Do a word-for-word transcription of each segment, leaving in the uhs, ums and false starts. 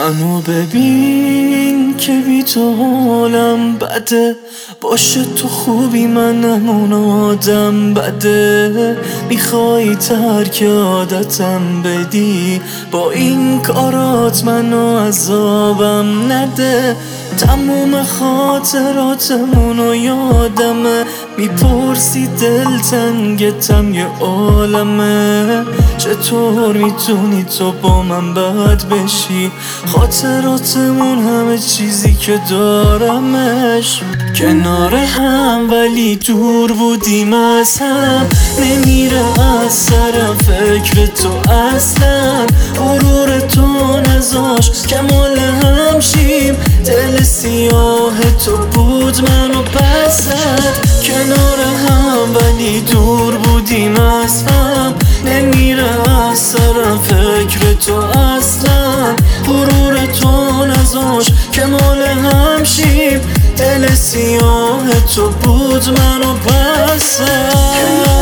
منو ببین که بی تو حالم بده، باشه تو خوبی منم اون آدم بده. میخوای ترک عادتم بدی، با این کارات منو عذابم نده. تموم خاطراتمونو یادمه، میپرسی دلتنگتم یه عالمه. چطور میتونی تو با من بد بشی؟ خاطراتمون همه چیزی که دارمش، کنار هم ولی دور بودیم از هم. نمیره از سرم فکر تو اصلا، غرور تو نذاش که مال هم شیم. دل سیاه تو بود منو پسد، کنار هم ولی دور بودیم از هم. نمیره از سرم فکر تو اصلا، غرور تو نذاش که مال هم شیم. دل سیاه تو بود منو پسد.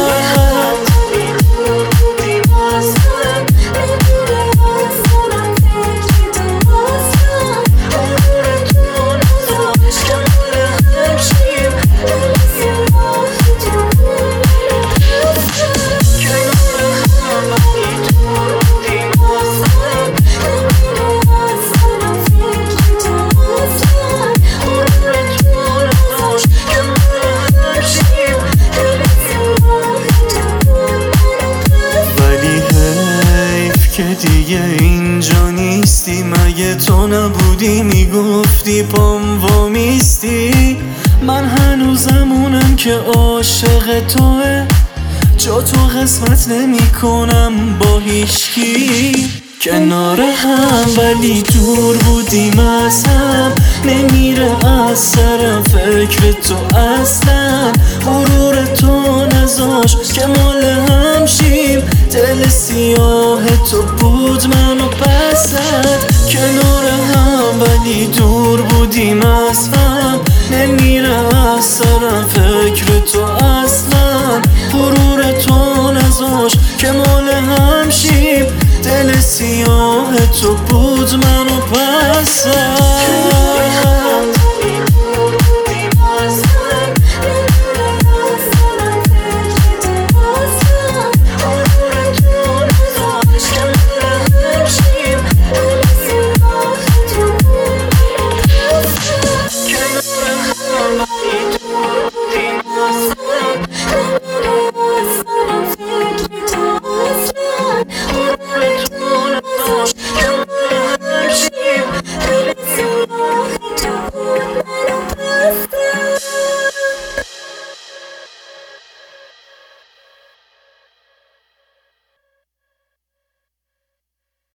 دیگه اینجا نیستی، مگه تو نبودی میگفتی پام وامیستی؟ من هنوزمونم که عاشق توه، جا تو قسمت نمی کنم با هیچکی. کنار هم ولی دور بودیم از هم، نمیره از سرم فکر تو اصلا. غرور تو نذاش که مال هم شیم. دل سیاه تو بود منو پسد، کنار هم ولی دور بودیم از هم. نمیره از سرم فکر تو اصلا، غرور تو نذاش که مال هم شیم. دل سیاه تو بود منو پسد.